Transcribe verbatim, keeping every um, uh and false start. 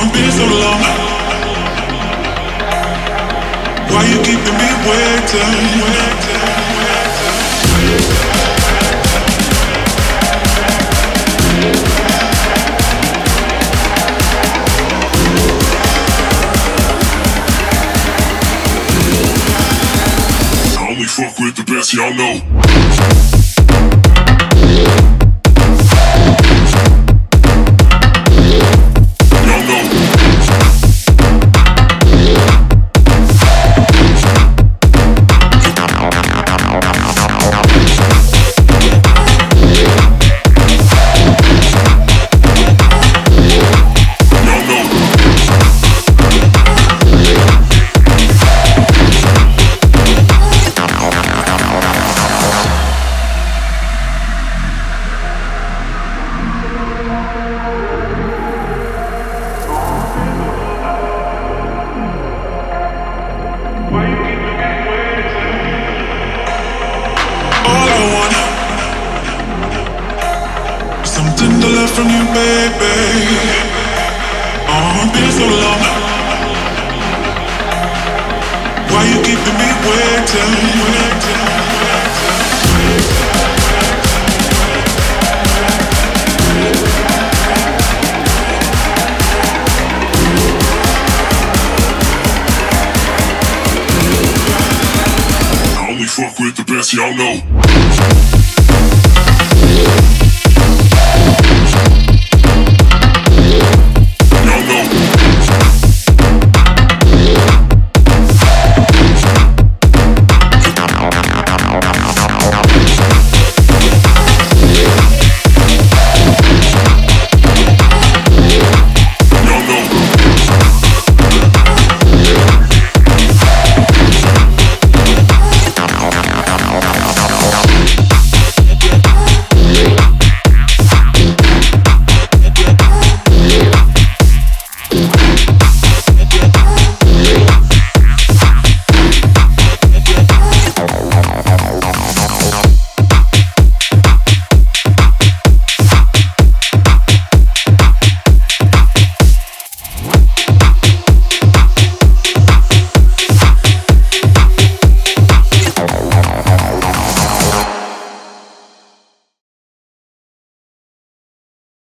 been so long. Why you keeping me waiting? I only fuck with the best, y'all know. From you, baby. Oh, it's been so long. Why you keeping me waiting? I only fuck with the best, y'all know.